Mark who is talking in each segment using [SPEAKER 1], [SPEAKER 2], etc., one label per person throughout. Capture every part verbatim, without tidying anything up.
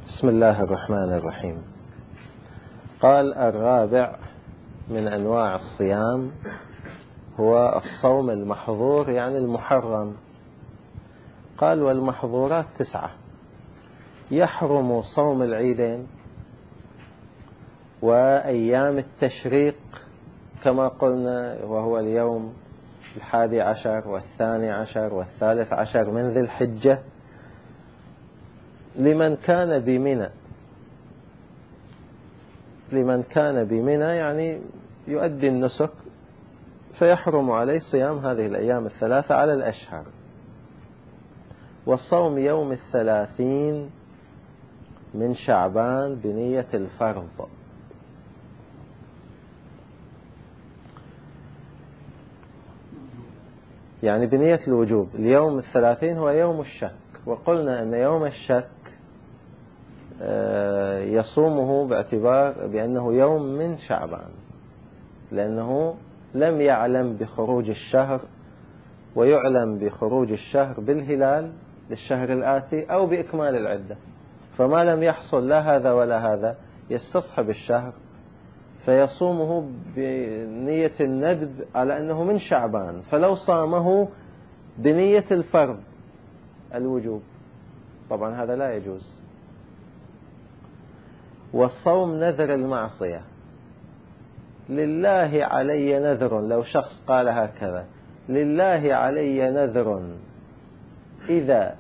[SPEAKER 1] بسم الله الرحمن الرحيم. قال الرابع من أنواع الصيام هو الصوم المحظور يعني المحرم. قال والمحظورات تسعة: يحرم صوم العيدين وأيام التشريق كما قلنا، وهو اليوم الحادي عشر والثاني عشر والثالث عشر من ذي الحجة، لمن كان بمنى. لمن كان بمنى يعني يؤدي النسك، فيحرم عليه صيام هذه الأيام الثلاثة على الأشهر. والصوم يوم الثلاثين من شعبان بنية الفرض، يعني بنية الوجوب. اليوم الثلاثين هو يوم الشك، وقلنا أن يوم الشك يصومه باعتبار بأنه يوم من شعبان، لأنه لم يعلم بخروج الشهر، ويعلم بخروج الشهر بالهلال للشهر الآتي أو بإكمال العدة، فما لم يحصل لا هذا ولا هذا يستصحب الشهر، فيصومه بنية الندب على أنه من شعبان. فلو صامه بنية الفرض الوجوب طبعا هذا لا يجوز. والصوم نذر المعصية: لله علي نذر، لو شخص قال هكذا: لله علي نذر إذا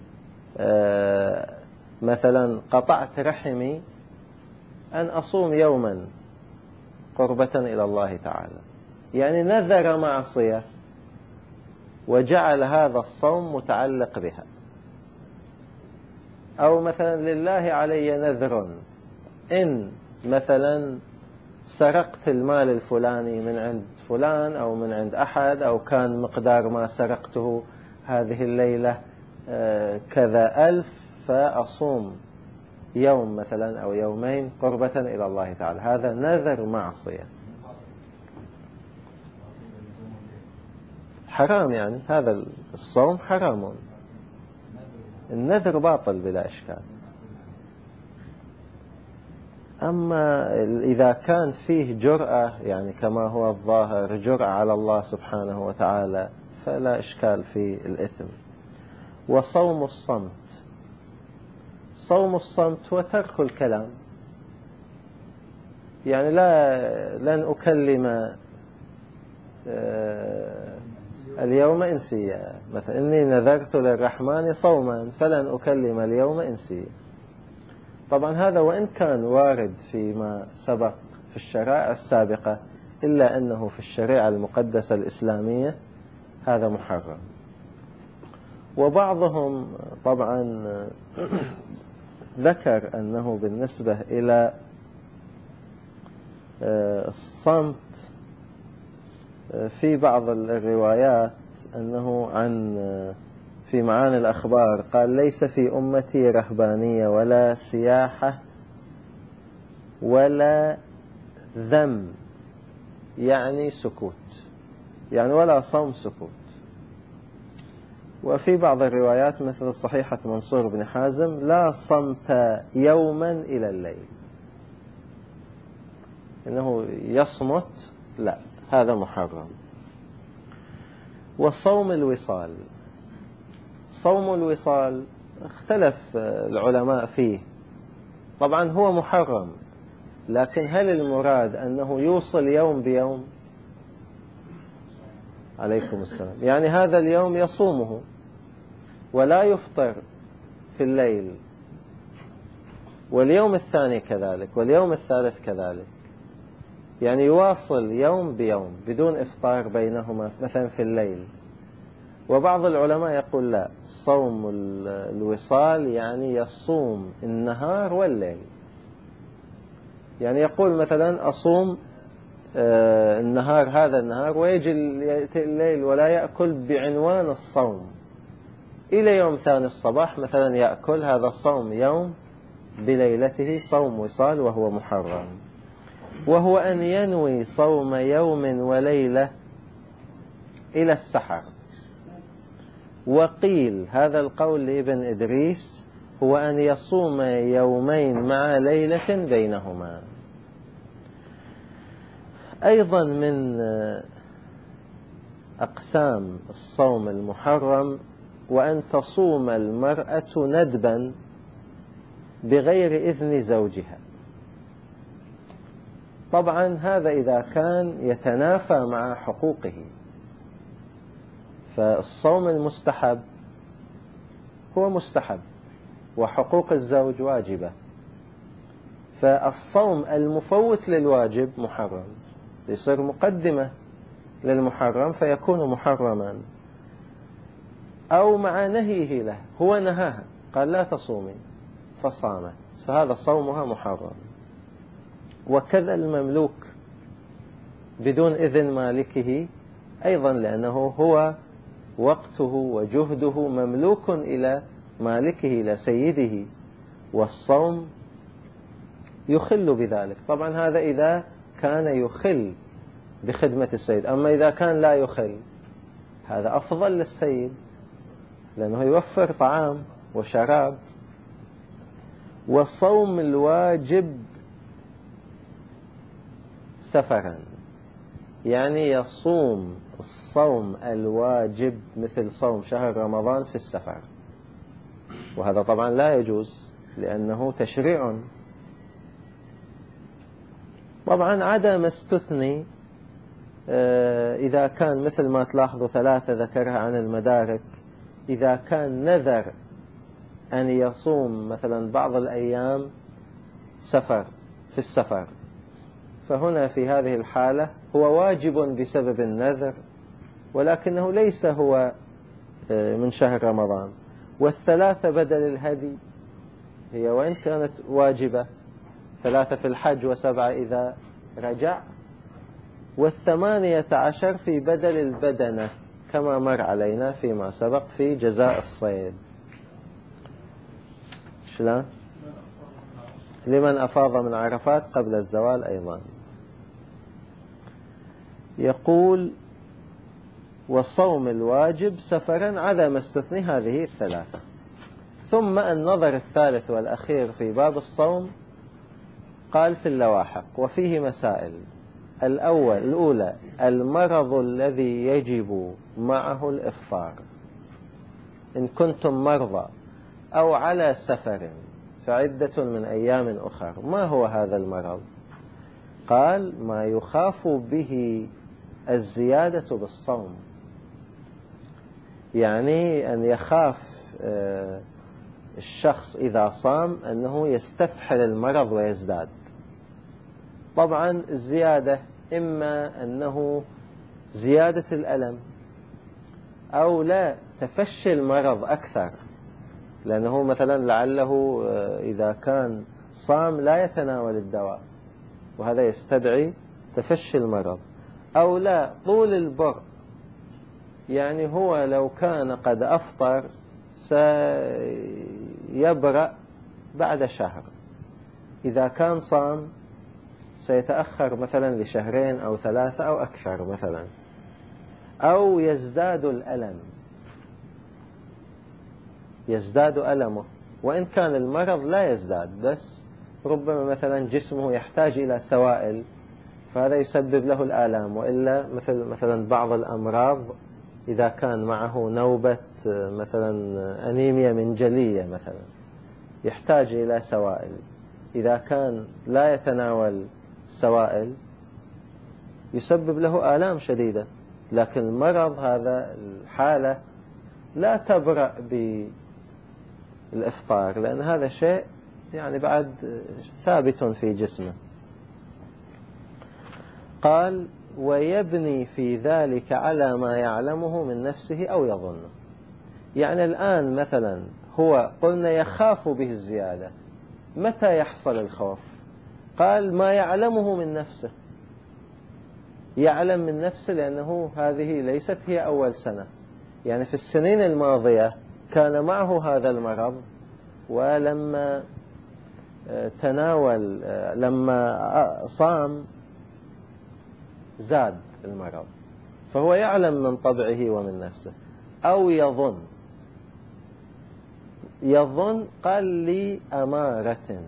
[SPEAKER 1] آه مثلا قطعت رحمي أن أصوم يوما قربة إلى الله تعالى، يعني نذر معصية وجعل هذا الصوم متعلق بها. أو مثلا لله علي نذر إن مثلا سرقت المال الفلاني من عند فلان أو من عند أحد، أو كان مقدار ما سرقته هذه الليلة كذا ألف، فأصوم يوم مثلا أو يومين قربة إلى الله تعالى. هذا نذر معصية حرام، يعني هذا الصوم حرام، النذر باطل بلا إشكال. أما إذا كان فيه جرأة، يعني كما هو الظاهر جرأة على الله سبحانه وتعالى، فلا إشكال في الإثم. وصوم الصمت: صوم الصمت هو ترك الكلام، يعني لا لن أكلم اليوم إنسيا، مثلا إني نذرت للرحمن صوما فلن أكلم اليوم إنسيا. طبعا هذا وإن كان وارد فيما سبق في الشرائع السابقة، إلا أنه في الشريعة المقدسة الإسلامية هذا محرم. وبعضهم طبعا ذكر أنه بالنسبة إلى الصمت في بعض الروايات أنه عن في معاني الأخبار قال: ليس في أمتي رهبانية ولا سياحة ولا ذم، يعني سكوت، يعني ولا صوم سكوت. وفي بعض الروايات مثل صحيحة منصور بن حازم: لا صمت يوما إلى الليل، إنه يصمت، لا، هذا محرم. وصوم الوصال: صوم الوصال اختلف العلماء فيه، طبعا هو محرم، لكن هل المراد أنه يوصل يوم بيوم؟ عليكم السلام. يعني هذا اليوم يصومه ولا يفطر في الليل، واليوم الثاني كذلك، واليوم الثالث كذلك، يعني يواصل يوم بيوم بدون إفطار بينهما مثلا في الليل. وبعض العلماء يقول لا، صوم الوصال يعني يصوم النهار والليل، يعني يقول مثلا أصوم النهار هذا النهار ويجي الليل ولا يأكل بعنوان الصوم، إلى يوم ثاني الصباح مثلا يأكل. هذا الصوم يوم بليلته، صوم وصال، وهو محرم. وهو أن ينوي صوم يوم وليلة إلى السحر. وقيل هذا القول لابن إدريس هو أن يصوم يومين مع ليلة بينهما. أيضا من أقسام الصوم المحرم وأن تصوم المرأة ندبا بغير إذن زوجها. طبعا هذا إذا كان يتنافى مع حقوقه، فالصوم المستحب هو مستحب وحقوق الزوج واجبة، فالصوم المفوت للواجب محرم، يصير مقدمة للمحرم فيكون محرما، أو مع نهيه له، هو نهاها قال لا تصومي فصامت، فهذا صومها محرم. وكذا المملوك بدون إذن مالكه أيضا، لأنه هو وقته وجهده مملوك إلى مالكه إلى سيده، والصوم يخل بذلك. طبعا هذا إذا كان يخل بخدمة السيد، أما إذا كان لا يخل هذا أفضل للسيد لأنه يوفر طعام وشراب. وصوم الواجب سفرا، يعني يصوم الصوم الواجب مثل صوم شهر رمضان في السفر، وهذا طبعا لا يجوز لأنه تشريع. طبعا عدا ما استثني إذا كان مثل ما تلاحظوا ثلاثة ذكرها عن المدارك، إذا كان نذر أن يصوم مثلا بعض الأيام سفر في السفر، فهنا في هذه الحالة هو واجب بسبب النذر ولكنه ليس هو من شهر رمضان. والثلاثة بدل الهدي هي وإن كانت واجبة، ثلاثة في الحج وسبعة إذا رجع، والثمانية عشر في بدل البدنة كما مر علينا فيما سبق في جزاء الصيد. شلون؟ لمن أفاض من عرفات قبل الزوال أيضا. يقول والصوم الواجب سفرا عدا ما استثني هذه الثلاثة. ثم النظر الثالث والأخير في باب الصوم قال في اللواحق وفيه مسائل. الأول الأولى المرض الذي يجب معه الإفطار، إن كنتم مرضى أو على سفر فعدة من أيام أخر. ما هو هذا المرض؟ قال ما يخاف به الزيادة بالصوم، يعني أن يخاف الشخص إذا صام أنه يستفحل المرض ويزداد. طبعا الزيادة إما أنه زيادة الألم أو لا تفشي المرض أكثر، لأنه مثلا لعله إذا كان صام لا يتناول الدواء وهذا يستدعي تفشي المرض، أو لا طول البر، يعني هو لو كان قد أفطر سيبرأ بعد شهر، إذا كان صام سيتأخر مثلا لشهرين أو ثلاثة أو أكثر مثلا، أو يزداد الألم، يزداد ألمه، وإن كان المرض لا يزداد بس ربما مثلا جسمه يحتاج إلى سوائل فهذا يسبب له الآلام. وإلا مثل مثلا بعض الأمراض إذا كان معه نوبة مثلا أنيميا منجلية مثلا يحتاج إلى سوائل، إذا كان لا يتناول السوائل يسبب له آلام شديدة. لكن المرض هذا الحالة لا تبرأ بالإفطار لأن هذا شيء يعني بعد ثابت في جسمه. قال ويبني في ذلك على ما يعلمه من نفسه أو يظنه، يعني الآن مثلا هو قلنا يخاف به الزيادة، متى يحصل الخوف؟ قال ما يعلمه من نفسه، يعلم من نفسه لأنه هذه ليست هي أول سنة، يعني في السنين الماضية كان معه هذا المرض ولما تناول لما صام زاد المرض، فهو يعلم من طبعه ومن نفسه. أو يظن، يظن قال لي أمارة،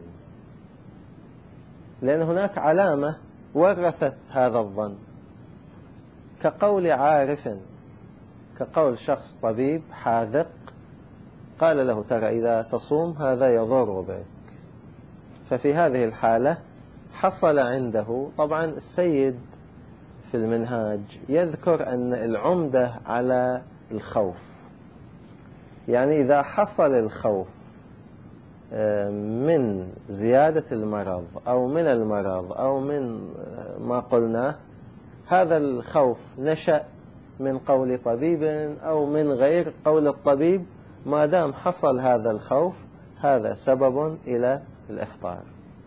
[SPEAKER 1] لأن هناك علامة ورثت هذا الظن، كقول عارف، كقول شخص طبيب حاذق قال له ترى إذا تصوم هذا يضر بك. ففي هذه الحالة حصل عنده، طبعا السيد في المنهاج يذكر أن العمدة على الخوف، يعني إذا حصل الخوف من زيادة المرض أو من المرض أو من ما قلناه، هذا الخوف نشأ من قول طبيب أو من غير قول الطبيب، ما دام حصل هذا الخوف هذا سبب إلى الإفطار،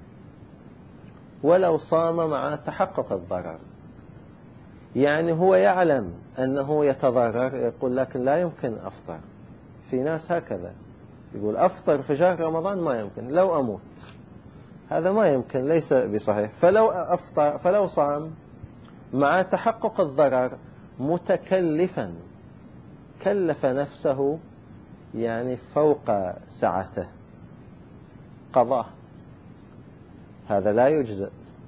[SPEAKER 1] ولو صام مع تحقق الضرر. يعني هو يعلم أنه يتضرر، يقول لكن لا يمكن أفطر. في ناس هكذا يقول أفطر في شهر رمضان ما يمكن، لو أموت، هذا ما يمكن، ليس بصحيح. فلو أفطر فلو صام مع تحقق الضرر متكلفا، كلف نفسه يعني فوق سعته، قضاه، هذا لا يجزئ،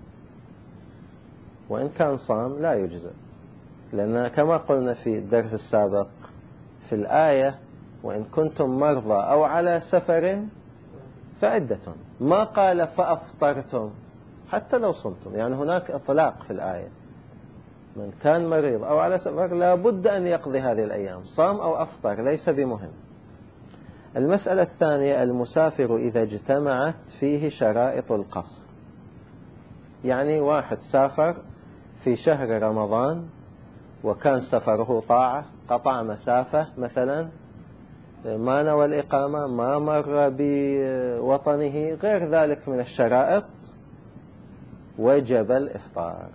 [SPEAKER 1] وإن كان صام لا يجزئ، لأن كما قلنا في الدرس السابق في الآية وإن كنتم مرضى أو على سفر فعدة، ما قال فأفطرتم حتى لو صمتم، يعني هناك إطلاق في الآية، من كان مريض أو على سفر لا بد أن يقضي هذه الأيام، صام أو أفطر ليس بمهم. المسألة الثانية، المسافر إذا اجتمعت فيه شرائط القصر، يعني واحد سافر في شهر رمضان وكان سفره طاعة، قطع مسافة مثلا، ما نوى الإقامة، ما مر بوطنه، غير ذلك من الشرائط، وجب الإفطار.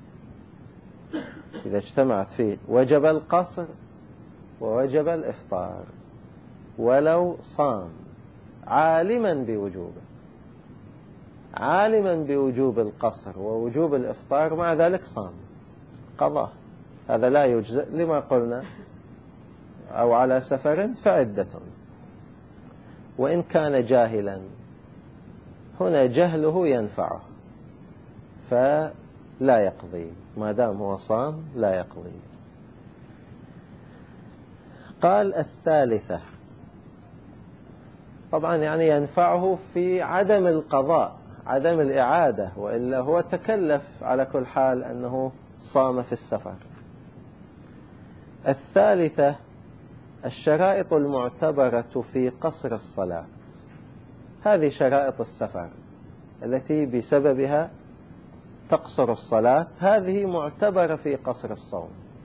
[SPEAKER 1] إذا اجتمعت فيه وجب القصر ووجب الإفطار، ولو صام عالما بوجوبه، عالما بوجوب القصر ووجوب الإفطار، مع ذلك صام، قضاه، هذا لا يجزئ لما قلنا، أو على سفر فعدة. وإن كان جاهلا، هنا جهله ينفعه فلا يقضي، ما دام هو صام لا يقضي. قال الثالثة، طبعا يعني ينفعه في عدم القضاء، عدم الإعادة، وإلا هو تكلف على كل حال أنه صام في السفر. الثالثة الشرائط المعتبرة في قصر الصلاة، هذه شرائط السفر التي بسببها تقصر الصلاة، هذه معتبرة في قصر الصوم.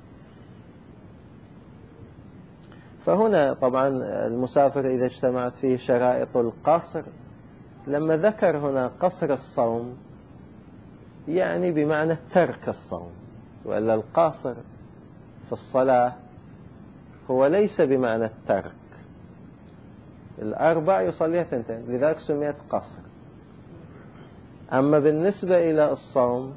[SPEAKER 1] فهنا طبعا المسافر إذا اجتمعت فيه شرائط القصر، لما ذكر هنا قصر الصوم يعني بمعنى ترك الصوم، وإلا القاصر في الصلاة هو ليس بمعنى الترك، الأربع يصليها ثنتين، لذلك سميت قصر. أما بالنسبة إلى الصوم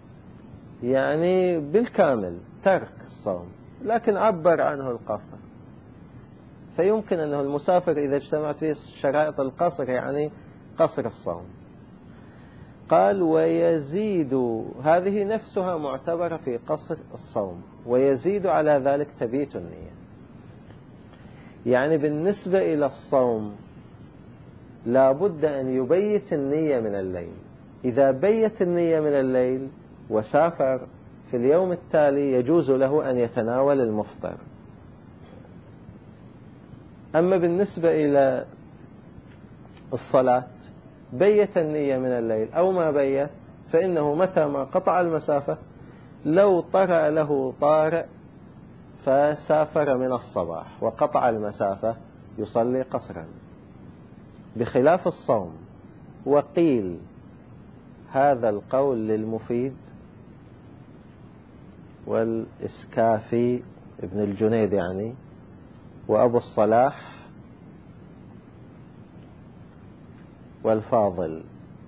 [SPEAKER 1] يعني بالكامل ترك الصوم، لكن عبر عنه القصر، فيمكن أنه المسافر إذا اجتمعت فيه شرائط القصر يعني قصر الصوم. قال ويزيد، هذه نفسها معتبرة في قصر الصوم، ويزيد على ذلك تبيت النية. يعني بالنسبة إلى الصوم لا بد أن يبيت النية من الليل، إذا بيت النية من الليل وسافر في اليوم التالي يجوز له أن يتناول المفطر. أما بالنسبة إلى الصلاة بيت النية من الليل أو ما بيت، فإنه متى ما قطع المسافة، لو طرأ له طارئ فسافر من الصباح وقطع المسافة يصلي قصرا، بخلاف الصوم. وقيل هذا القول للمفيد والإسكافي ابن الجنيد يعني، وأبو الصلاح والفاضل،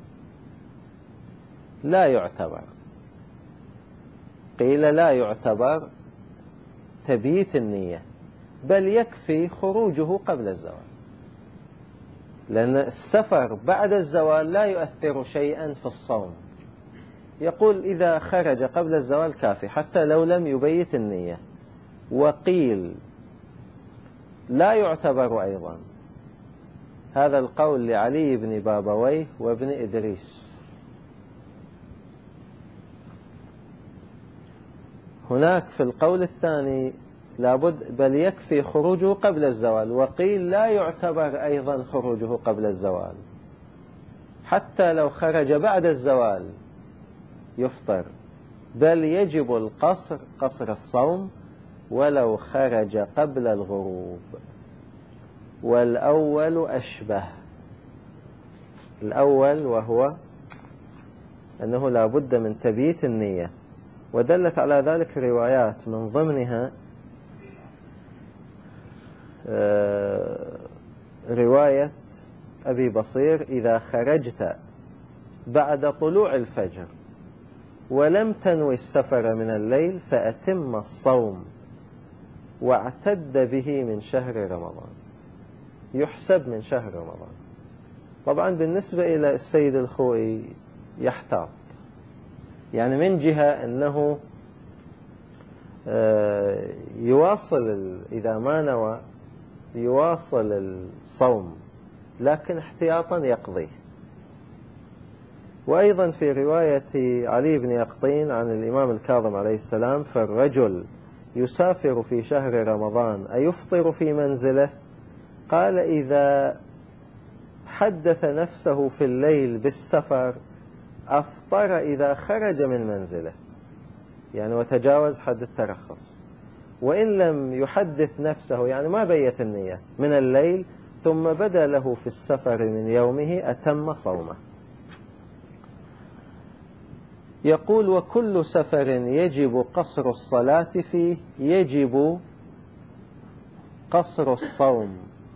[SPEAKER 1] لا يعتبر، قيل لا يعتبر تبييت النية، بل يكفي خروجه قبل الزوال. لأن السفر بعد الزوال لا يؤثر شيئا في الصوم. يقول إذا خرج قبل الزوال كافي حتى لو لم يبيت النية. وقيل لا يعتبر أيضا، هذا القول لعلي بن بابويه وابن إدريس. هناك في القول الثاني لابد بل يكفي خروجه قبل الزوال. وقيل لا يعتبر أيضا خروجه قبل الزوال، حتى لو خرج بعد الزوال يفطر، بل يجب القصر قصر الصوم ولو خرج قبل الغروب. والأول أشبه، الأول وهو أنه لا بد من تبييت النية، ودلت على ذلك روايات من ضمنها رواية أبي بصير: إذا خرجت بعد طلوع الفجر ولم تنوي السفر من الليل فأتم الصوم واعتد به من شهر رمضان، يحسب من شهر رمضان. طبعا بالنسبة إلى السيد الخوئي يحتاط، يعني من جهة أنه يواصل إذا ما نوى يواصل الصوم، لكن احتياطا يقضيه. وأيضا في رواية علي بن يقطين عن الإمام الكاظم عليه السلام: فالرجل يسافر في شهر رمضان أيفطر في منزله؟ قال: إذا حدث نفسه في الليل بالسفر أفطر إذا خرج من منزله، يعني وتجاوز حد الترخص. وإن لم يحدث نفسه، يعني ما بيت النية من الليل ثم بدا له في السفر من يومه، أتم صومه. يقول: وكل سفر يجب قصر الصلاة فيه يجب قصر الصوم،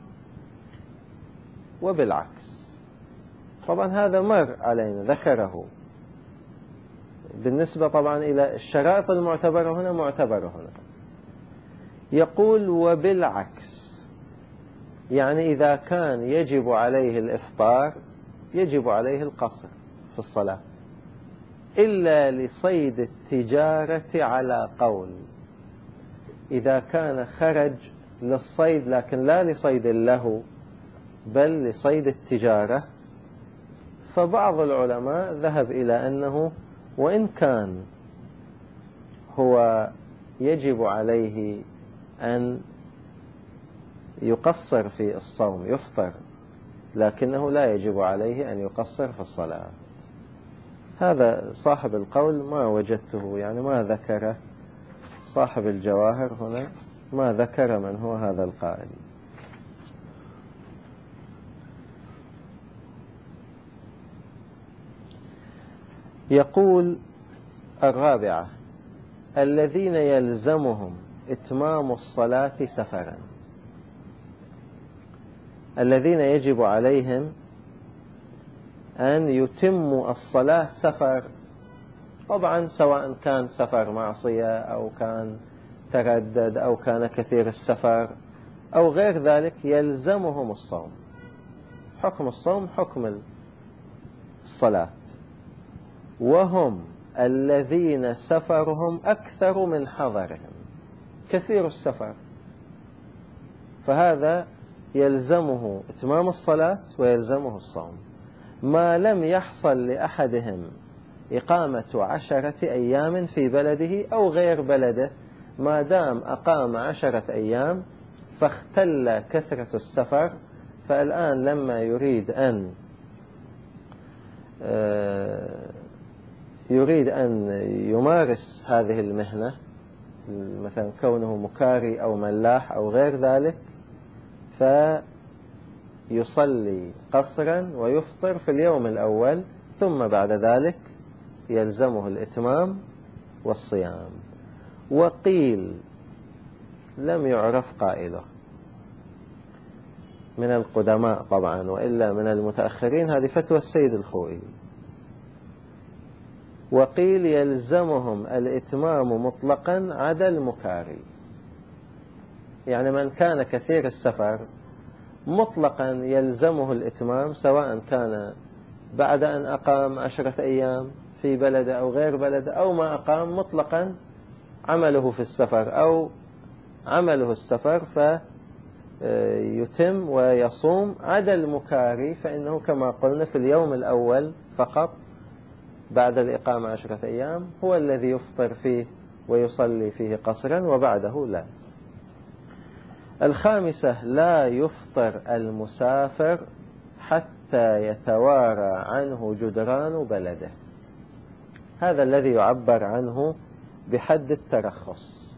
[SPEAKER 1] وبالعكس. طبعا هذا مر علينا ذكره بالنسبة طبعا إلى الشرائط المعتبرة هنا معتبرة هنا. يقول: وبالعكس، يعني إذا كان يجب عليه الإفطار يجب عليه القصر في الصلاة، إلا لصيد التجارة على قول. إذا كان خرج للصيد لكن لا لصيد له بل لصيد التجارة، فبعض العلماء ذهب إلى أنه وإن كان هو يجب عليه أن يقصر في الصوم يفطر، لكنه لا يجب عليه أن يقصر في الصلاة. هذا صاحب القول ما وجدته، يعني ما ذكر صاحب الجواهر هنا، ما ذكر من هو هذا القائل. يقول: الرابعة: الذين يلزمهم إتمام الصلاة سفرا، الذين يجب عليهم أن يتموا الصلاة سفر، طبعا سواء كان سفر معصية أو كان تردد أو كان كثير السفر أو غير ذلك، يلزمهم الصوم. حكم الصوم حكم الصلاة. وهم الذين سفرهم أكثر من حضرهم، كثير السفر، فهذا يلزمه إتمام الصلاة ويلزمه الصوم، ما لم يحصل لأحدهم إقامة عشرة أيام في بلده أو غير بلده. ما دام أقام عشرة أيام فاختل كثرة السفر، فالآن لما يريد أن يريد أن يمارس هذه المهنة، مثلا كونه مكاري أو ملاح أو غير ذلك، فيصلي قصرا ويفطر في اليوم الأول، ثم بعد ذلك يلزمه الإتمام والصيام. وقيل لم يعرف قائله من القدماء طبعا، وإلا من المتأخرين، هذه فتوى السيد الخوئي. وقيل يلزمهم الإتمام مطلقا عدا المكاري، يعني من كان كثير السفر مطلقا يلزمه الإتمام، سواء كان بعد أن أقام عشرة أيام في بلد أو غير بلد، أو ما أقام مطلقا عمله في السفر أو عمله السفر فيتم ويصوم. عدا المكاري فإنه كما قلنا في اليوم الأول فقط بعد الإقامة عشرة أيام هو الذي يفطر فيه ويصلي فيه قصرا، وبعده لا. الخامسة: لا يفطر المسافر حتى يتوارى عنه جدران بلده. هذا الذي يعبر عنه بحد الترخص.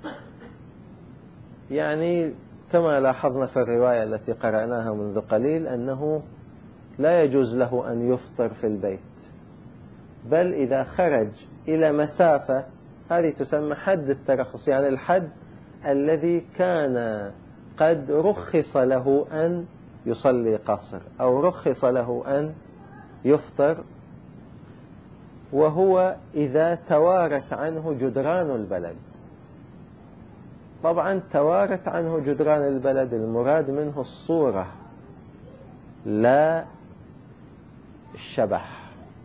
[SPEAKER 1] يعني كما لاحظنا في الرواية التي قرأناها منذ قليل أنه لا يجوز له أن يفطر في البيت، بل إذا خرج إلى مسافة، هذه تسمى حد الترخص، يعني الحد الذي كان قد رخص له أن يصلي قصر أو رخص له أن يفطر، وهو إذا توارت عنه جدران البلد. طبعا توارت عنه جدران البلد المراد منه الصورة لا الشبح.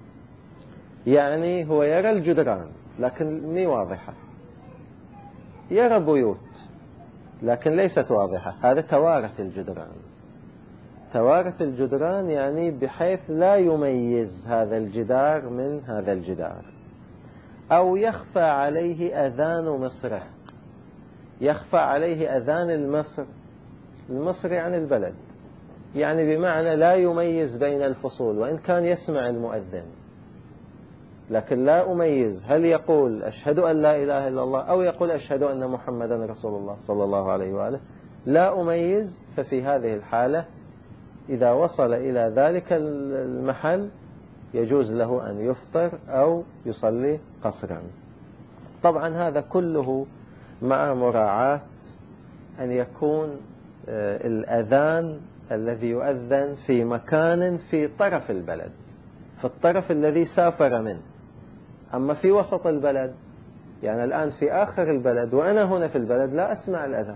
[SPEAKER 1] يعني هو يرى الجدران لكن مي واضحة، يرى بيوت لكن ليست واضحة، هذا توارت الجدران. توارت الجدران يعني بحيث لا يميز هذا الجدار من هذا الجدار. أو يخفى عليه أذان مصره، يخفى عليه أذان المصر. المصر يعني البلد، يعني بمعنى لا يميز بين الفصول، وإن كان يسمع المؤذن لكن لا أميز هل يقول أشهد أن لا إله إلا الله أو يقول أشهد أن محمدا رسول الله صلى الله عليه وآله، لا أميز. ففي هذه الحالة إذا وصل إلى ذلك المحل يجوز له أن يفطر أو يصلي قصرا. طبعا هذا كله مع مراعاة أن يكون الأذان الذي يؤذن في مكان في طرف البلد، في الطرف الذي سافر منه. أما في وسط البلد، يعني الآن في آخر البلد وأنا هنا في البلد لا أسمع الأذان،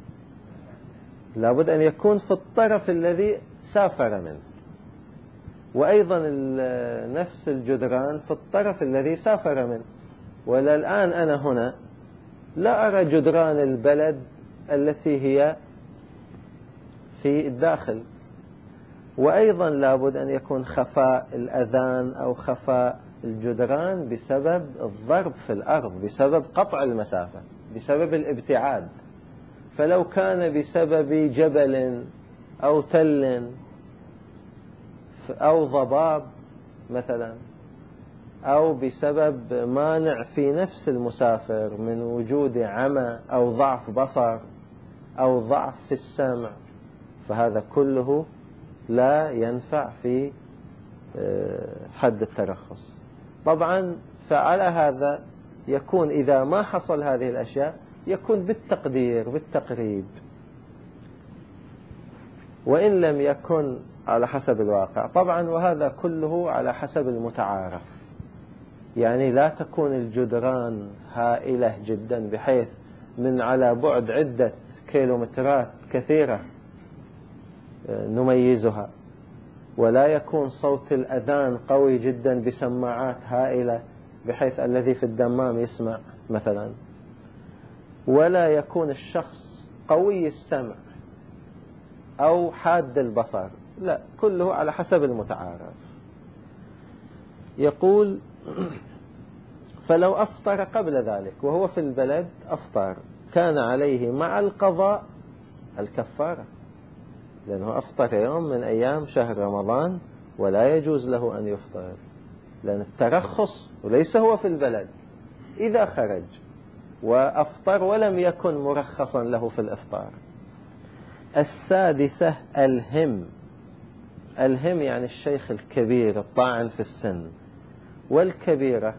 [SPEAKER 1] لابد أن يكون في الطرف الذي سافر منه. وأيضا نفس الجدران في الطرف الذي سافر منه. ولا الآن أنا هنا لا أرى جدران البلد التي هي في الداخل. وأيضا لابد أن يكون خفاء الأذان أو خفاء الجدران بسبب الضرب في الأرض، بسبب قطع المسافة، بسبب الابتعاد. فلو كان بسبب جبل أو تل أو ضباب مثلا، أو بسبب مانع في نفس المسافر من وجود عمى أو ضعف بصر أو ضعف في السمع، فهذا كله لا ينفع في حد الترخص. طبعا فعلى هذا يكون إذا ما حصل هذه الأشياء يكون بالتقدير بالتقريب، وإن لم يكن على حسب الواقع طبعا. وهذا كله على حسب المتعارف، يعني لا تكون الجدران هائلة جدا بحيث من على بعد عدة كيلومترات كثيرة نميزها، ولا يكون صوت الأذان قوي جدا بسماعات هائلة بحيث الذي في الدمام يسمع مثلا، ولا يكون الشخص قوي السمع أو حاد البصر، لا، كله على حسب المتعارف. يقول: فلو أفطر قبل ذلك وهو في البلد أفطر، كان عليه مع القضاء الكفارة، لأنه أفطر يوم من أيام شهر رمضان ولا يجوز له أن يفطر، لأن الترخص وليس هو في البلد. إذا خرج وأفطر ولم يكن مرخصا له في الإفطار. السادسة: الهم. الهم يعني الشيخ الكبير الطاعن في السن، والكبيرة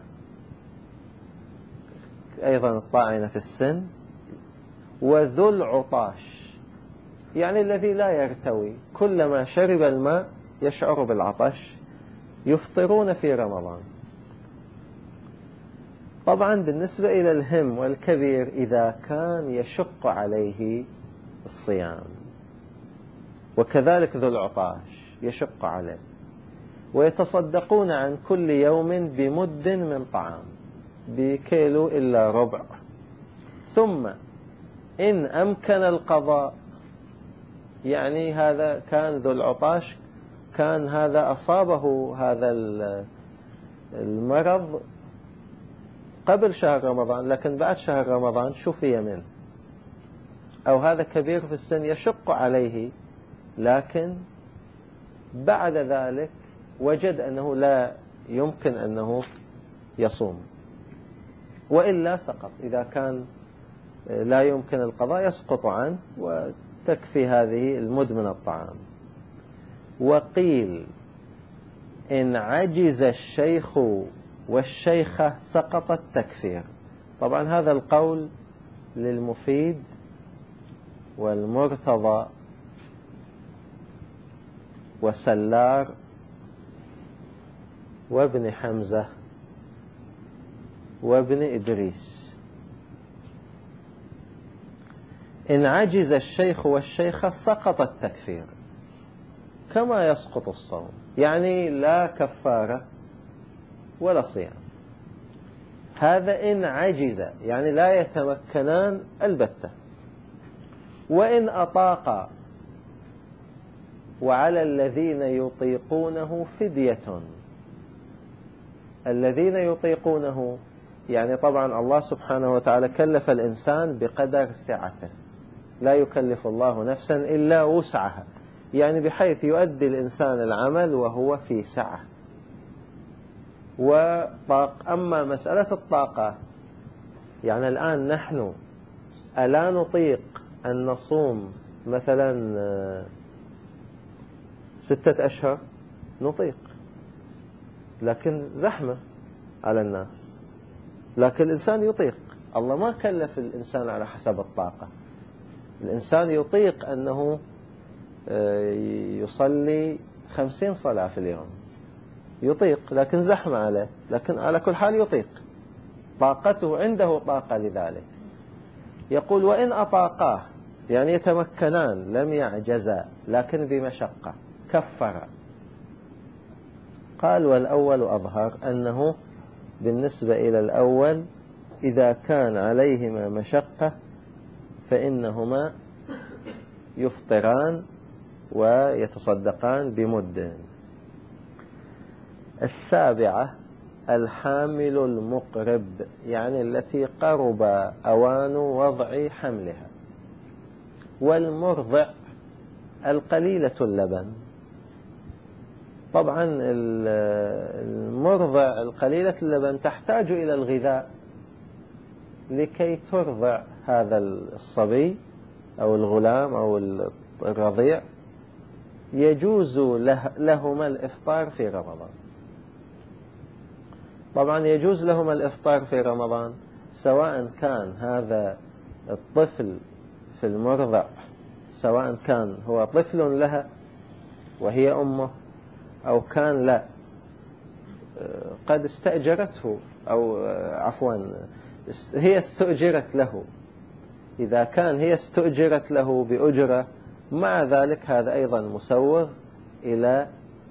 [SPEAKER 1] أيضا الطاعنة في السن، وذو العطاش يعني الذي لا يرتوي، كلما شرب الماء يشعر بالعطش، يفطرون في رمضان. طبعا بالنسبة إلى الهم والكبير إذا كان يشق عليه الصيام، وكذلك ذو العطاش يشق عليه. ويتصدقون عن كل يوم بمد من طعام، بكيلو إلا ربع. ثم إن أمكن القضاء، يعني هذا كان ذو العطاش، كان هذا أصابه هذا المرض قبل شهر رمضان، لكن بعد شهر رمضان شفي منه، أو هذا كبير في السن يشق عليه، لكن بعد ذلك وجد أنه لا يمكن أنه يصوم، وإلا سقط. إذا كان لا يمكن القضاء يسقط عنه وتكفي هذه المد من الطعام. وقيل إن عجز الشيخ والشيخة سقط التكفير. طبعا هذا القول للمفيد والمرتضى وسلار وابن حمزة وابن إدريس. إن عجز الشيخ والشيخة سقط التكفير كما يسقط الصوم، يعني لا كفارة ولا صيام. هذا إن عجز، يعني لا يتمكنان البتة. وإن أطاقا، وعلى الذين يطيقونه فدية. الذين يطيقونه يعني طبعا الله سبحانه وتعالى كلف الإنسان بقدر سعته، لا يكلف الله نفسا إلا وسعها، يعني بحيث يؤدي الإنسان العمل وهو في سعة وطاق. أما مسألة الطاقة، يعني الآن نحن ألا نطيق أن نصوم مثلا ستة أشهر؟ نطيق، لكن زحمة على الناس، لكن الإنسان يطيق. الله ما كلف الإنسان على حسب الطاقة. الإنسان يطيق أنه يصلي خمسين صلاة في اليوم، يطيق، لكن زحمة عليه، لكن على كل حال يطيق، طاقته عنده طاقة لذلك. يقول وإن أطاقاه، يعني يتمكنان لم يعجزا لكن بمشقة، كفر. قال والأول أظهر، أنه بالنسبة إلى الأول إذا كان عليهما مشقة فإنهما يفطران ويتصدقان بمد. السابعة الحامل المقرب، يعني التي قرب أوان وضع حملها. والمرضع القليلة اللبن. طبعا المرضع القليلة اللبن تحتاج إلى الغذاء لكي ترضع هذا الصبي أو الغلام أو الرضيع. يجوز له لهما الإفطار في رمضان. طبعا يجوز لهما الإفطار في رمضان سواء كان هذا الطفل في المرضع، سواء كان هو طفل لها وهي أمه، أو كان لا قد استأجرته، أو عفوا هي استأجرت له. إذا كان هي استأجرت له بأجرة، مع ذلك هذا أيضا مسوغ إلى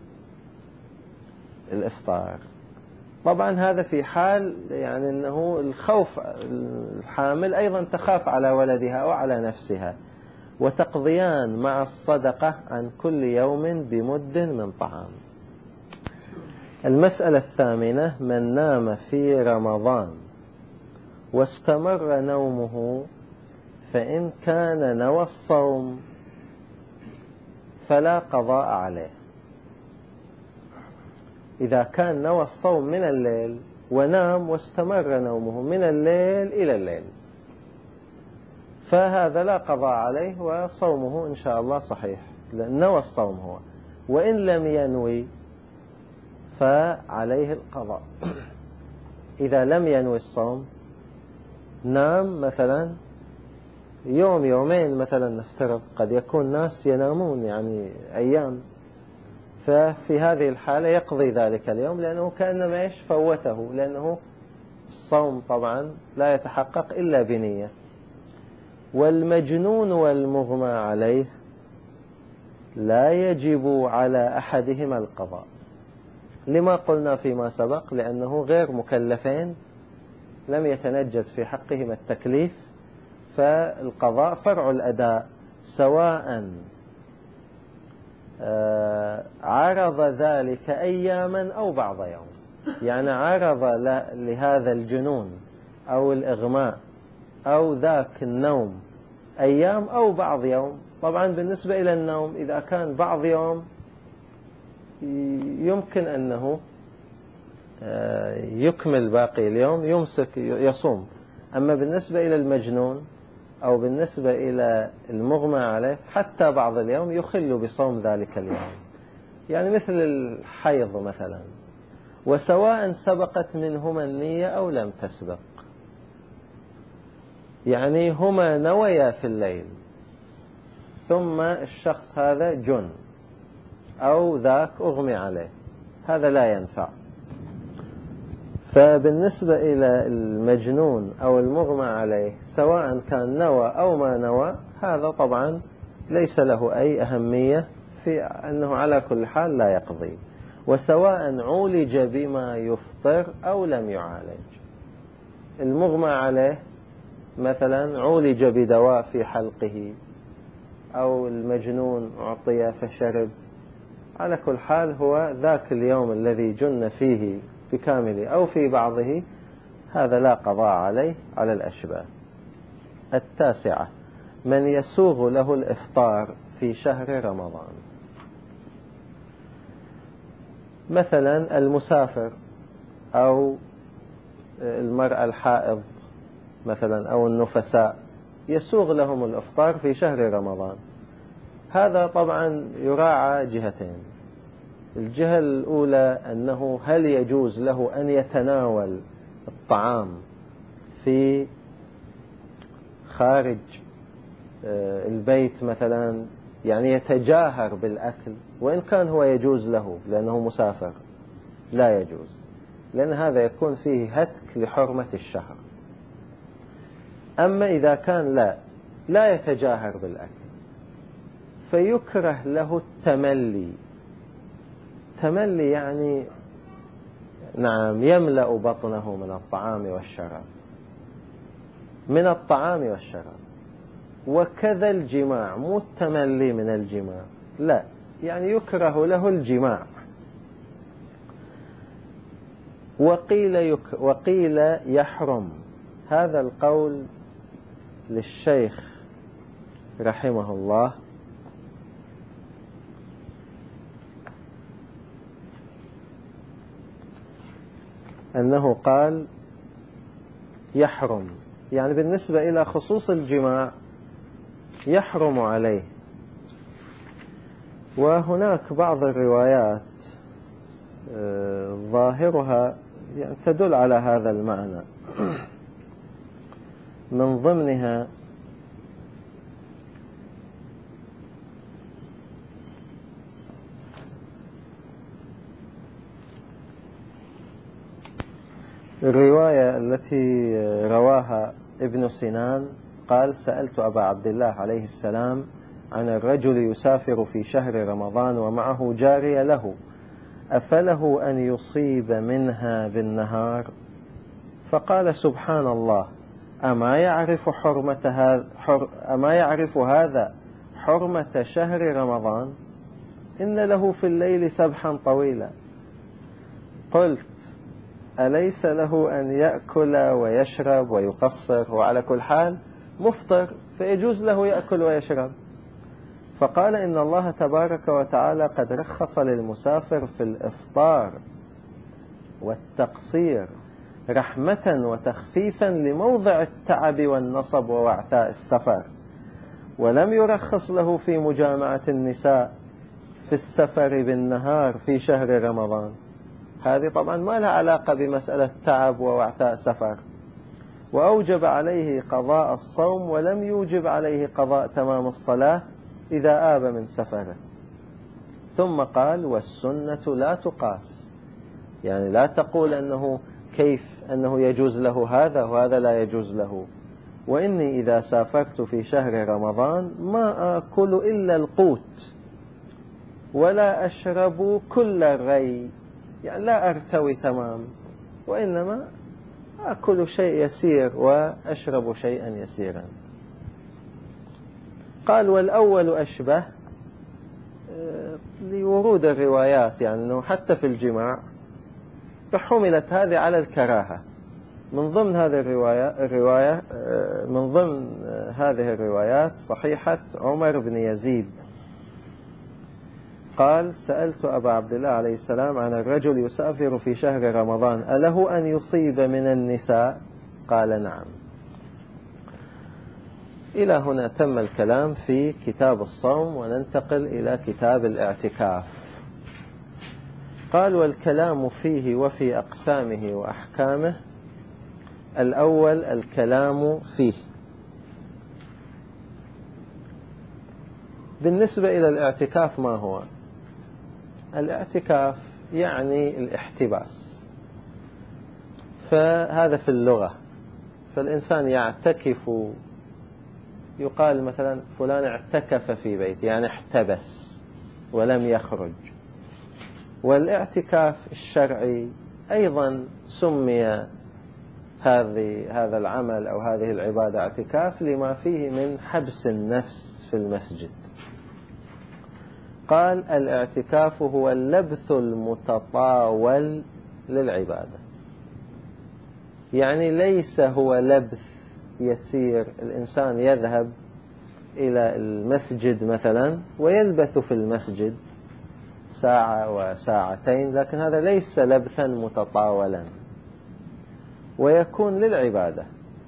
[SPEAKER 1] الإفطار. طبعا هذا في حال يعني أنه الخوف، الحامل أيضا تخاف على ولدها أو على نفسها. وتقضيان مع الصدقة عن كل يوم بمد من طعام. المسألة الثامنة من نام في رمضان واستمر نومه فإن كان نوى الصوم فلا قضاء عليه. إذا كان نوى الصوم من الليل ونام واستمر نومه من الليل إلى الليل فهذا لا قضاء عليه، وصومه إن شاء الله صحيح، لأن نوى الصوم هو. وإن لم ينوي فعليه القضاء. إذا لم ينوي الصوم، نام مثلا يوم يومين مثلا نفترض، قد يكون ناس ينامون يعني أيام، ففي هذه الحالة يقضي ذلك اليوم، لأنه كأنما إيش فوته، لأنه الصوم طبعا لا يتحقق إلا بنية. والمجنون والمغمى عليه لا يجب على أحدهما القضاء. لما قلنا فيما سبق؟ لأنه غير مكلفين، لم يتنجز في حقهما التكليف، فالقضاء فرع الأداء، سواء عرض ذلك أياما أو بعض يوم. يعني عرض لهذا الجنون أو الإغماء أو ذاك النوم أيام أو بعض يوم. طبعا بالنسبة إلى النوم إذا كان بعض يوم يمكن أنه يكمل باقي اليوم، يمسك يصوم. أما بالنسبة إلى المجنون أو بالنسبة إلى المغمى عليه حتى بعض اليوم يخل بصوم ذلك اليوم، يعني مثل الحيض مثلا. وسواء سبقت منهما النية أو لم تسبق، يعني هما نويا في الليل ثم الشخص هذا جن أو ذاك أغمي عليه، هذا لا ينفع. فبالنسبة إلى المجنون أو المغمى عليه سواء كان نوى أو ما نوى، هذا طبعا ليس له أي أهمية في أنه على كل حال لا يقضي. وسواء عولج بما يفطر أو لم يعالج. المغمى عليه مثلا عولج بدواء في حلقه، أو المجنون أعطي فشرب، على كل حال هو ذاك اليوم الذي جن فيه بكامله أو في بعضه، هذا لا قضاء عليه على الأشباه. التاسعة: من يسوغ له الإفطار في شهر رمضان. مثلا المسافر أو المرأة الحائض مثلا أو النفساء يسوغ لهم الإفطار في شهر رمضان. هذا طبعا يراعى جهتين. الجهة الأولى أنه هل يجوز له أن يتناول الطعام في خارج البيت مثلا، يعني يتجاهر بالأكل، وإن كان هو يجوز له لأنه مسافر لا يجوز، لأن هذا يكون فيه هتك لحرمة الشهر. أما إذا كان لا لا يتجاهر بالأكل فيكره له التملي. تملي يعني نعم يملأ بطنه من الطعام والشراب، من الطعام والشراب. وكذا الجماع، مو التملي من الجماع، لا، يعني يكره له الجماع. وقيل, يك وقيل يحرم. هذا القول للشيخ رحمه الله، أنه قال يحرم، يعني بالنسبة إلى خصوص الجماع يحرم عليه. وهناك بعض الروايات ظاهرها يعني تدل على هذا المعنى. من ضمنها الرواية التي رواها ابن سنان قال: سألت أبا عبد الله عليه السلام عن الرجل يسافر في شهر رمضان ومعه جارية له، أفله أن يصيب منها بالنهار؟ فقال: سبحان الله، أما يعرف حرمة هذا حر أما يعرف هذا حرمة شهر رمضان؟ إن له في الليل سبحا طويلا. قلت: أليس له أن يأكل ويشرب ويقصر؟ وعلى كل حال مفطر فيجوز له يأكل ويشرب. فقال: إن الله تبارك وتعالى قد رخص للمسافر في الإفطار والتقصير رحمة وتخفيفا لموضع التعب والنصب ووعثاء السفر، ولم يرخص له في مجامعة النساء في السفر بالنهار في شهر رمضان. هذه طبعا ما لها علاقة بمسألة تعب ووعثاء سفر. وأوجب عليه قضاء الصوم ولم يوجب عليه قضاء تمام الصلاة إذا آب من سفره. ثم قال: والسنة لا تقاس، يعني لا تقول أنه كيف أنه يجوز له هذا وهذا لا يجوز له. وإني إذا سافرت في شهر رمضان ما آكل إلا القوت ولا أشرب كل الري، يعني لا أرتوي تمام، وإنما أكل شيء يسير وأشرب شيئا يسيرا. قال والأول أشبه لورود الروايات، يعني أنه حتى في الجماع فحملت هذه على الكراهة. من ضمن هذه الرواية, الرواية من ضمن هذه الروايات صحيحة عمر بن يزيد قال سألت أبا عبد الله عليه السلام عن الرجل يسافر في شهر رمضان أله أن يصيب من النساء؟ قال نعم. إلى هنا تم الكلام في كتاب الصوم، وننتقل إلى كتاب الاعتكاف. قال والكلام فيه وفي أقسامه وأحكامه. الأول الكلام فيه. بالنسبة إلى الاعتكاف ما هو؟ الاعتكاف يعني الاحتباس، فهذا في اللغة. فالإنسان يعتكف، يقال مثلا فلان اعتكف في بيت، يعني احتبس ولم يخرج. والاعتكاف الشرعي أيضا سمي هذه هذا العمل أو هذه العبادة اعتكاف لما فيه من حبس النفس في المسجد. قال الاعتكاف هو اللبث المتطاول للعبادة، يعني ليس هو لبث يسير، الإنسان يذهب إلى المسجد مثلا ويلبث في المسجد ساعة وساعتين، لكن هذا ليس لبثا متطاولا، ويكون للعبادة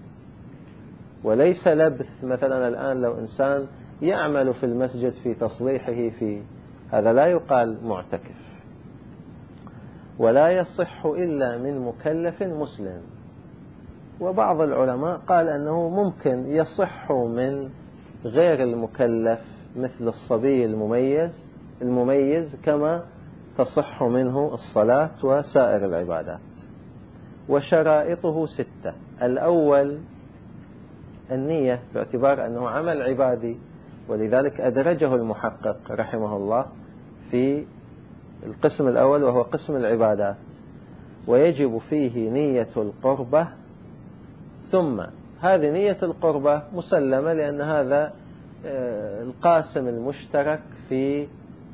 [SPEAKER 1] وليس لبث. مثلا الآن لو إنسان يعمل في المسجد في تصليحه، في هذا لا يقال معتكف، ولا يصح إلا من مكلف مسلم. وبعض العلماء قال أنه ممكن يصح من غير المكلف مثل الصبي المميز المميز كما تصح منه الصلاة وسائر العبادات. وشرائطه ستة. الأول النية، باعتبار أنه عمل عبادي، ولذلك أدرجه المحقق رحمه الله في القسم الأول وهو قسم العبادات. ويجب فيه نية القربة، ثم هذه نية القربة مسلمة لأن هذا القاسم المشترك في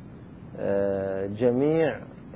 [SPEAKER 1] جميع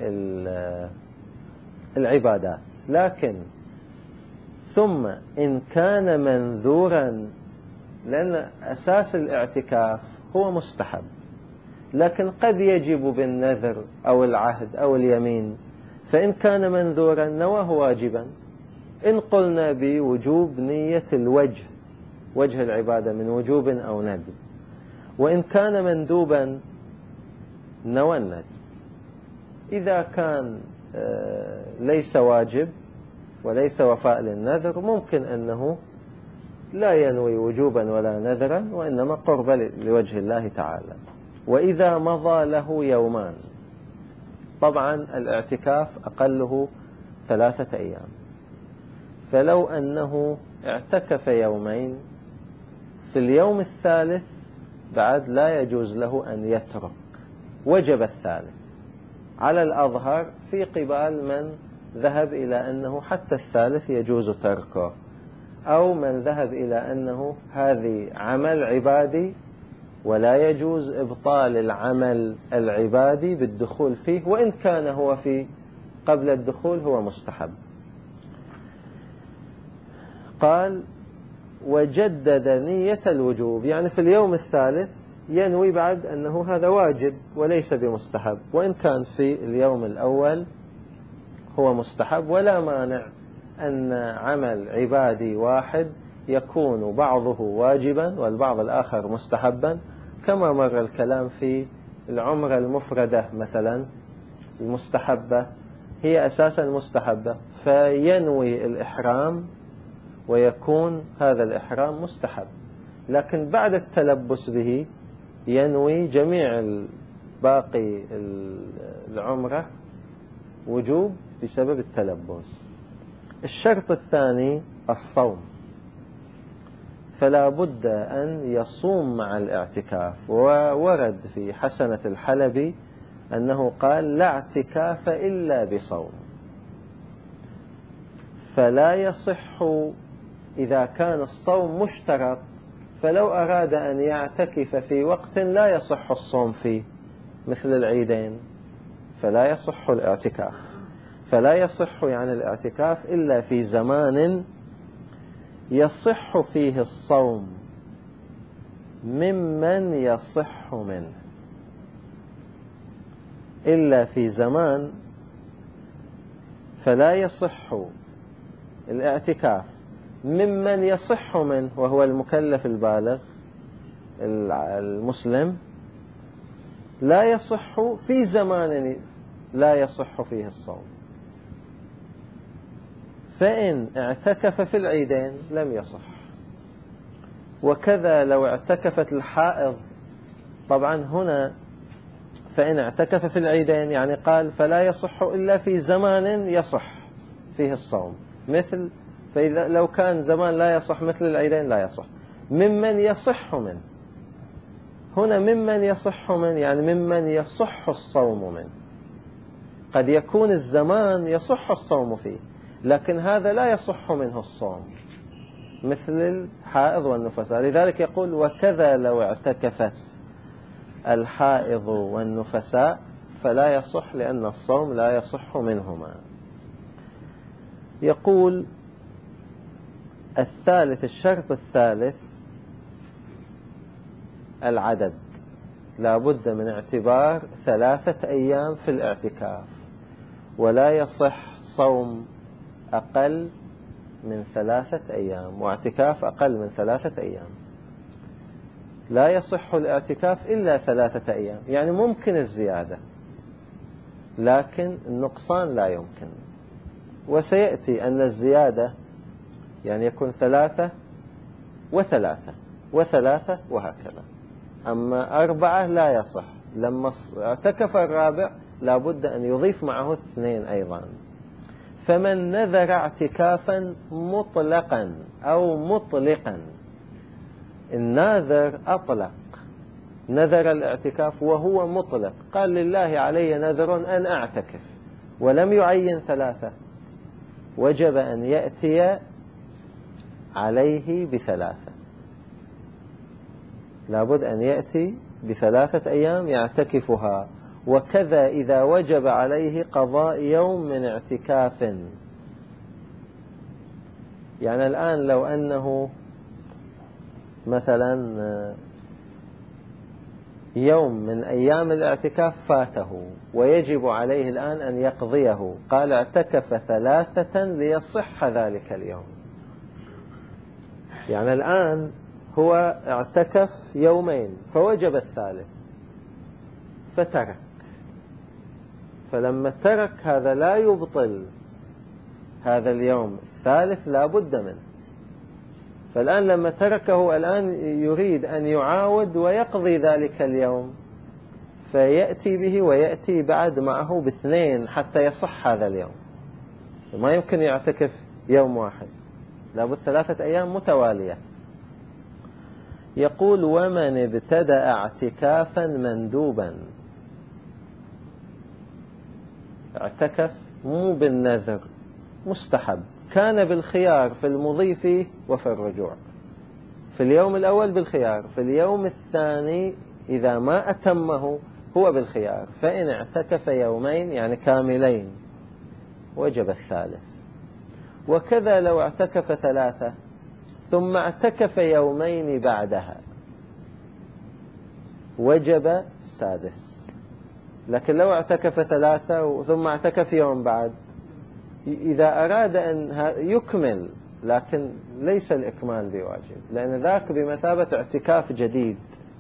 [SPEAKER 1] العبادات. لكن ثم إن كان منذورا، لأن أساس الاعتكاف هو مستحب، لكن قد يجب بالنذر أو العهد أو اليمين، فإن كان منذورا نواه واجبا. إن قلنا بوجوب نية الوجه، وجه العبادة من وجوب أو ندب. وإن كان مندوبا نوى الندب. إذا كان ليس واجب وليس وفاء للنذر، ممكن أنه لا ينوي وجوبا ولا نذرا، وإنما قرب لوجه الله تعالى. وإذا مضى له يومان، طبعا الاعتكاف أقله ثلاثة أيام، فلو أنه اعتكف يومين، في اليوم الثالث بعد لا يجوز له أن يترك، وجب الثالث على الأظهر في قبال من ذهب إلى أنه حتى الثالث يجوز تركه، أو من ذهب إلى أنه هذه عمل عبادي ولا يجوز إبطال العمل العبادي بالدخول فيه، وإن كان هو في قبل الدخول هو مستحب. قال وجدد نية الوجوب، يعني في اليوم الثالث ينوي بعد أنه هذا واجب وليس بمستحب، وإن كان في اليوم الأول هو مستحب. ولا مانع أن عمل عبادي واحد يكون بعضه واجبا والبعض الآخر مستحبا، كما مر الكلام في العمرة المفردة مثلا، المستحبة هي أساسا مستحبة، فينوي الإحرام ويكون هذا الإحرام مستحب، لكن بعد التلبس به ينوي جميع باقي العمرة وجوب بسبب التلبس. الشرط الثاني الصوم، فلا بد أن يصوم مع الاعتكاف. وورد في حسنة الحلبي أنه قال لا اعتكاف إلا بصوم، فلا يصح إذا كان الصوم مشترط، فلو أراد أن يعتكف في وقت لا يصح الصوم فيه مثل العيدين فلا يصح الاعتكاف، فلا يصح يعني الاعتكاف إلا في زمان يصح فيه الصوم ممن يصح منه، إلا في زمان فلا يصح الاعتكاف ممن يصح منه وهو المكلف البالغ المسلم، لا يصح في زمان لا يصح فيه الصوم. فإن اعتكف في العيدين لم يصح، وكذا لو اعتكفت الحائض. طبعا هنا فإن اعتكف في العيدين يعني قال فلا يصح إلا في زمان يصح فيه الصوم، مثل فإذا لو كان زمان لا يصح مثل العيدين لا يصح. ممن يصح منه، هنا ممن يصح منه يعني ممن يصح الصوم منه. قد يكون الزمان يصح الصوم فيه لكن هذا لا يصح منه الصوم مثل الحائض والنفساء. لذلك يقول وكذا لو اعتكفت الحائض والنفساء فلا يصح لأن الصوم لا يصح منهما. يقول الثالث الشرط الثالث العدد، لا بد من اعتبار ثلاثة أيام في الاعتكاف، ولا يصح صوم أقل من ثلاثة أيام واعتكاف أقل من ثلاثة أيام. لا يصح الاعتكاف إلا ثلاثة أيام، يعني ممكن الزيادة لكن النقصان لا يمكن. وسيأتي أن الزيادة يعني يكون ثلاثة وثلاثة وثلاثة وهكذا. أما أربعة لا يصح، لما اعتكف الرابع لا بد أن يضيف معه اثنين أيضا. فمن نذر اعتكافا مطلقا أو مطلقا، الناذر أطلق، نذر الاعتكاف وهو مطلق، قال لله علي نذر أن أعتكف ولم يعين ثلاثة، وجب أن يأتي عليه بثلاثة، لابد أن يأتي بثلاثة أيام يعتكفها. وكذا إذا وجب عليه قضاء يوم من اعتكاف، يعني الآن لو أنه مثلا يوم من أيام الاعتكاف فاته ويجب عليه الآن أن يقضيه، قال اعتكف ثلاثة ليصح ذلك اليوم. يعني الآن هو اعتكف يومين فوجب الثالث فترك، فلما ترك هذا لا يبطل هذا اليوم الثالث لا بد منه. فالآن لما تركه الآن يريد أن يعاود ويقضي ذلك اليوم، فيأتي به ويأتي بعد معه باثنين حتى يصح هذا اليوم. ما يمكن يعتكف يوم واحد، لابد ثلاثة أيام متوالية. يقول ومن ابتدأ اعتكافا مندوبا، اعتكف مو بالنذر، مستحب، كان بالخيار في المضي فيه وفي الرجوع. في اليوم الأول بالخيار، في اليوم الثاني إذا ما أتمه هو بالخيار. فإن اعتكف يومين يعني كاملين وجب الثالث. وكذا لو اعتكف ثلاثة ثم اعتكف يومين بعدها وجب السادس. لكن لو اعتكف ثلاثة ثم اعتكف يوم بعد، إذا أراد أن يكمل لكن ليس الإكمال بواجب، لأن ذاك بمثابة اعتكاف جديد.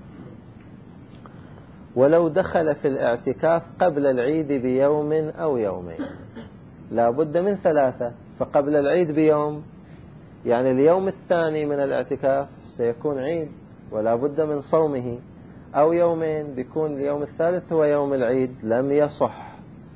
[SPEAKER 1] ولو دخل في الاعتكاف قبل العيد بيوم أو يومين لا بد من ثلاثة، فقبل العيد بيوم يعني اليوم الثاني من الاعتكاف سيكون عيد ولا بد من صومه، أو يومين بيكون اليوم الثالث هو يوم العيد لم يصح.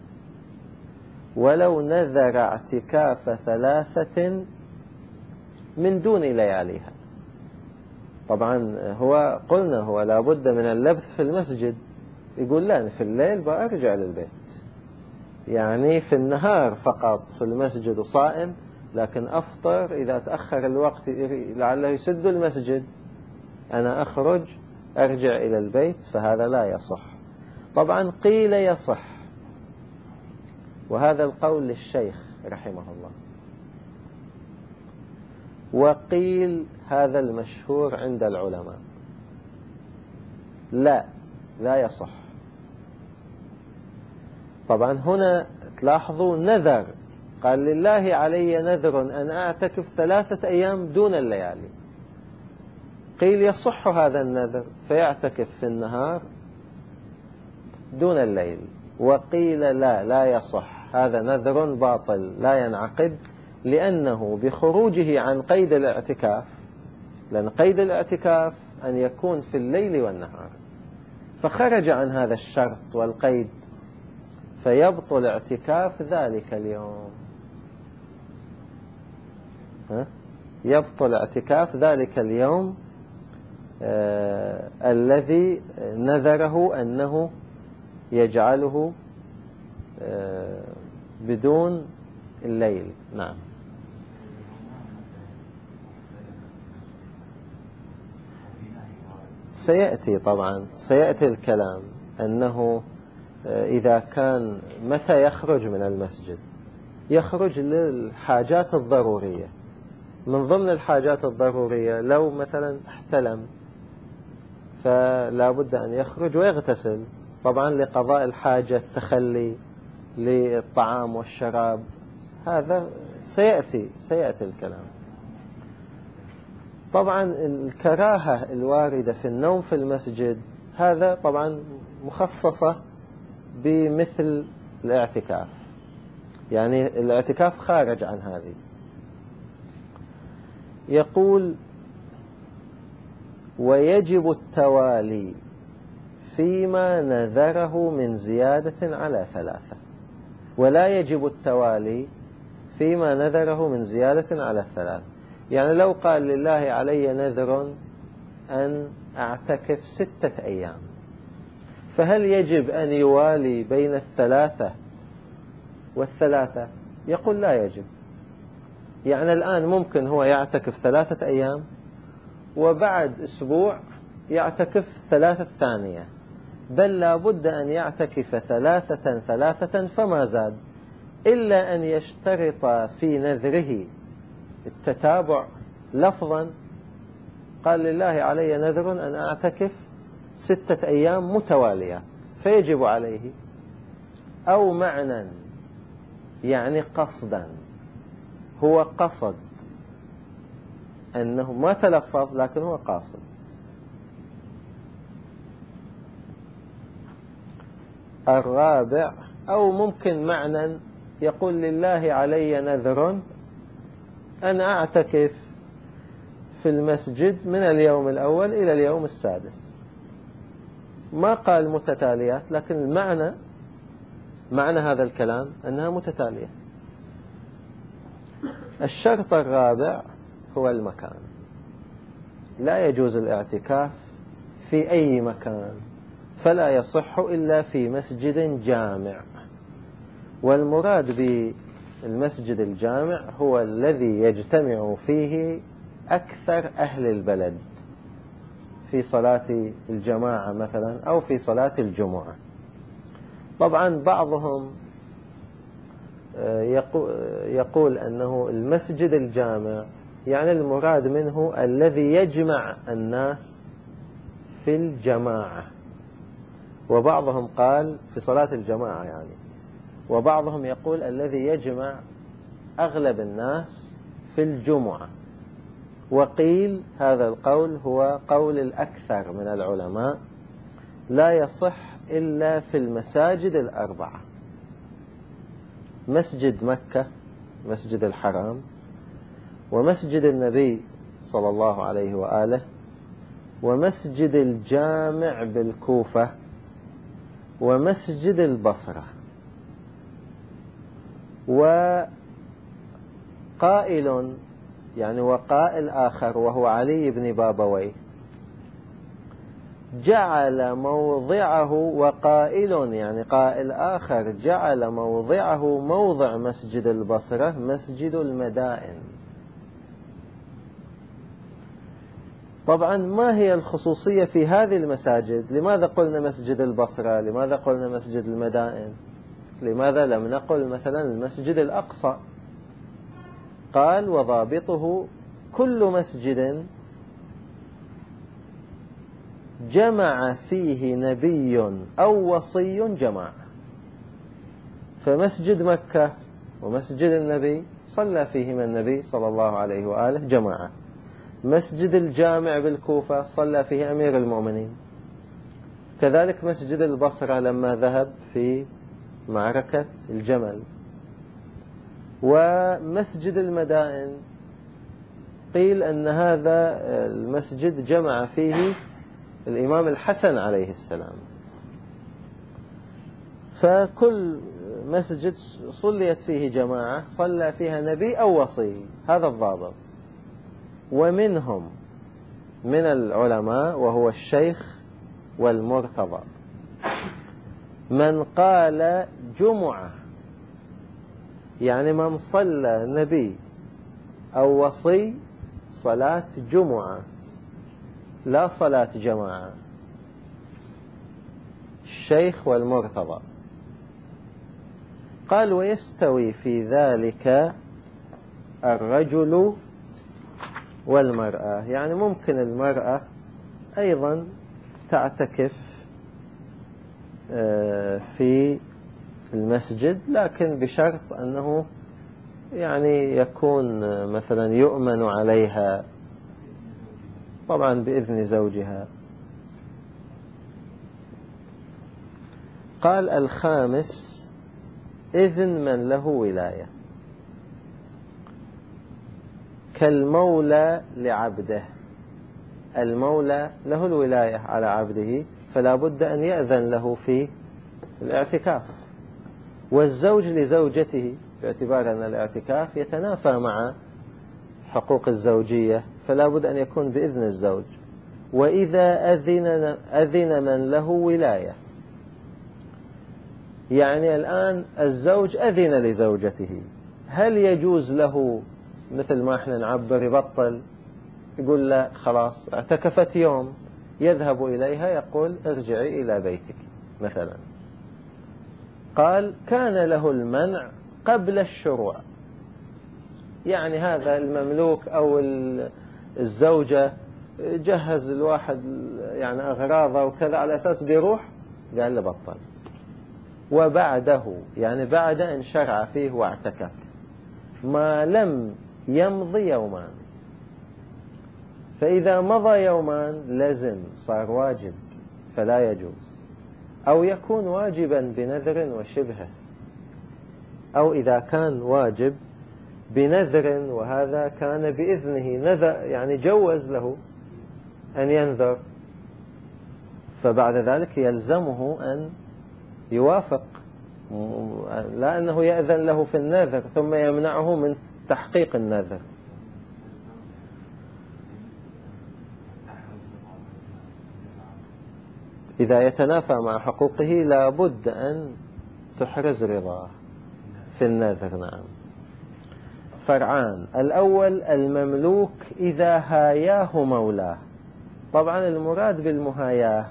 [SPEAKER 1] ولو نذر اعتكاف ثلاثة من دون لياليها، طبعا هو قلنا هو لا بد من اللبث في المسجد، يقول لا، في الليل بأرجع للبيت، يعني في النهار فقط في المسجد وصائم، لكن أفطر إذا تأخر الوقت لعله يسد المسجد، أنا أخرج أرجع إلى البيت، فهذا لا يصح. طبعا قيل يصح، وهذا القول للشيخ رحمه الله، وقيل هذا المشهور عند العلماء لا لا يصح. طبعا هنا تلاحظوا نذر، قال لله علي نذر أن أعتكف ثلاثة أيام دون الليالي، قيل يصح هذا النذر فيعتكف في النهار دون الليل، وقيل لا لا يصح، هذا نذر باطل لا ينعقد، لأنه بخروجه عن قيد الاعتكاف، لأن قيد الاعتكاف أن يكون في الليل والنهار، فخرج عن هذا الشرط والقيد فيبطل اعتكاف ذلك اليوم. ها؟ يبطل اعتكاف ذلك اليوم آه الذي نذره أنه يجعله آه بدون الليل. نعم. سيأتي طبعا سيأتي الكلام أنه إذا كان متى يخرج من المسجد، يخرج للحاجات الضرورية. من ضمن الحاجات الضرورية لو مثلا احتلم فلا بد أن يخرج ويغتسل، طبعا لقضاء الحاجة، التخلي للطعام والشراب، هذا سيأتي سيأتي الكلام. طبعا الكراهة الواردة في النوم في المسجد هذا طبعا مخصصة بمثل الاعتكاف، يعني الاعتكاف خارج عن هذه. يقول ويجب التوالي فيما نذره من زيادة على ثلاثة، ولا يجب التوالي فيما نذره من زيادة على ثلاثة. يعني لو قال لله علي نذر أن أعتكف ستة أيام، فهل يجب أن يوالي بين الثلاثة والثلاثة؟ يقول لا يجب. يعني الآن ممكن هو يعتكف ثلاثة أيام وبعد أسبوع يعتكف ثلاثة ثانية، بل لا بد أن يعتكف ثلاثة ثلاثة فما زاد، إلا أن يشترط في نذره التتابع لفظا، قال لله علي نذر أن أعتكف ستة أيام متوالية فيجب عليه، أو معنى يعني قصدا، هو قصد أنه ما تلفظ لكن هو قاصد. الرابع أو ممكن معنى يقول لله علي نذر أن أعتكف في المسجد من اليوم الأول إلى اليوم السادس، ما قال متتاليات، لكن المعنى معنى هذا الكلام أنها متتالية. الشرط الرابع هو المكان، لا يجوز الاعتكاف في أي مكان، فلا يصح إلا في مسجد جامع. والمراد بالمسجد الجامع هو الذي يجتمع فيه أكثر أهل البلد في صلاة الجماعة مثلا أو في صلاة الجمعة. طبعا بعضهم يقول أنه المسجد الجامع يعني المراد منه الذي يجمع الناس في الجماعة، وبعضهم قال في صلاة الجماعة يعني، وبعضهم يقول الذي يجمع أغلب الناس في الجمعة. وقيل هذا القول هو قول الأكثر من العلماء، لا يصح إلا في المساجد الأربعة: مسجد مكة، مسجد الحرام، ومسجد النبي صلى الله عليه وآله، ومسجد الجامع بالكوفة، ومسجد البصرة. وقائل يعني وقائل آخر وهو علي بن بابويه جعل موضعه، وقائل يعني قائل آخر جعل موضعه موضع مسجد البصرة مسجد المدائن. طبعا ما هي الخصوصية في هذه المساجد؟ لماذا قلنا مسجد البصرة؟ لماذا قلنا مسجد المدائن؟ لماذا لم نقل مثلا المسجد الأقصى؟ قال وضابطه كل مسجد جمع فيه نبي أو وصي جماعة. فمسجد مكة ومسجد النبي صلى فيهما النبي صلى الله عليه وآله جماعة. مسجد الجامع بالكوفة صلى فيه أمير المؤمنين. كذلك مسجد البصرة لما ذهب في معركة الجمل. ومسجد المدائن قيل أن هذا المسجد جمع فيه الإمام الحسن عليه السلام. فكل مسجد صليت فيه جماعة صلى فيها نبي أو وصي، هذا الضابط. ومنهم من العلماء وهو الشيخ والمرتضى من قال جمعة، يعني من صلى نبي أو وصي صلاة جمعة لا صلاة جماعة، الشيخ والمرتضى. قال ويستوي في ذلك الرجل والمرأة، يعني ممكن المرأة أيضا تعتكف في المسجد، لكن بشرط أنه يعني يكون مثلا يؤمن عليها، طبعا بإذن زوجها. قال الخامس إذن من له ولاية كالمولى لعبده. المولى له الولاية على عبده، فلا بد أن يأذن له في الاعتكاف. والزوج لزوجته، باعتبار أن الاعتكاف يتنافى مع حقوق الزوجية، فلا بد أن يكون بإذن الزوج. وإذا أذن, أذن من له ولاية، يعني الآن الزوج أذن لزوجته، هل يجوز له مثل ما احنا نعبر يبطل، يقول لا خلاص اعتكفت يوم، يذهب إليها يقول ارجعي إلى بيتك مثلا؟ قال كان له المنع قبل الشروع، يعني هذا المملوك أو الزوجة جهز الواحد يعني أغراضه وكذا على أساس بيروح، قال له بطل. وبعده يعني بعد أن شرع فيه واعتكف ما لم يمضي يومان، فإذا مضى يومان لزم صار واجب فلا يجوز، أو يكون واجبا بنذر وشبهه، أو إذا كان واجب بنذر وهذا كان بإذنه، نذر يعني جوز له أن ينذر، فبعد ذلك يلزمه أن يوافق، لا أنه يأذن له في النذر ثم يمنعه من تحقيق النذر. إذا يتنافى مع حقوقه لا بد أن تحرز رضاه في النذر. نعم. فرعان: الأول المملوك إذا هاياه مولاه. طبعا المراد بالمهاياه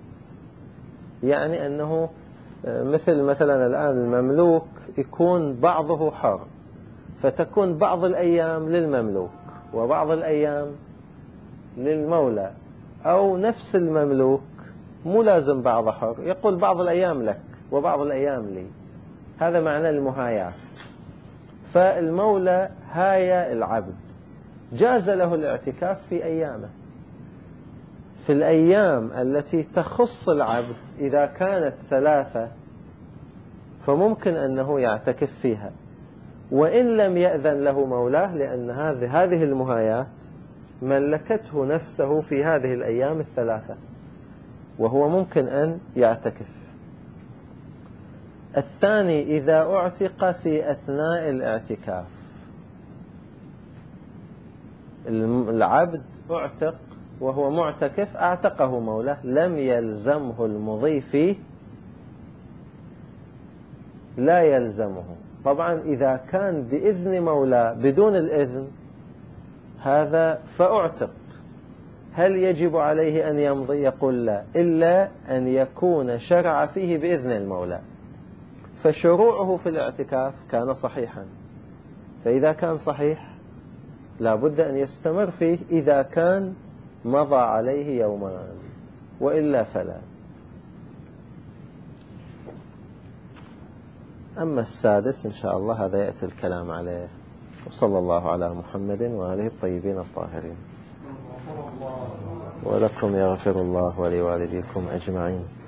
[SPEAKER 1] يعني أنه مثل مثلا الآن المملوك يكون بعضه حر، فتكون بعض الأيام للمملوك وبعض الأيام للمولى، أو نفس المملوك مو لازم بعض حر، يقول بعض الأيام لك وبعض الأيام لي، هذا معنى المهاياة. فالمولى هايا العبد، جاز له الاعتكاف في أيامه، في الأيام التي تخص العبد إذا كانت ثلاثة فممكن أنه يعتكف فيها، وإن لم يأذن له مولاه، لأن هذه هذه المهايات ملكته نفسه في هذه الأيام الثلاثة، وهو ممكن أن يعتكف. الثاني إذا اعتق في أثناء الاعتكاف، العبد اعتق وهو معتكف أعتقه مولاه لم يلزمه المضي فيه، لا يلزمه. طبعا إذا كان بإذن مولاه بدون الإذن هذا فأعتق، هل يجب عليه أن يمضي؟ يقول لا، إلا أن يكون شرع فيه بإذن المولى. فشروعه في الاعتكاف كان صحيحا، فإذا كان صحيح لا بد أن يستمر فيه إذا كان مضى عليه يومان، وإلا فلا. أما السادس إن شاء الله هذا يأتي الكلام عليه. وصلى الله على محمد وآله الطيبين الطاهرين. ولكم يغفر الله ولوالديكم أجمعين.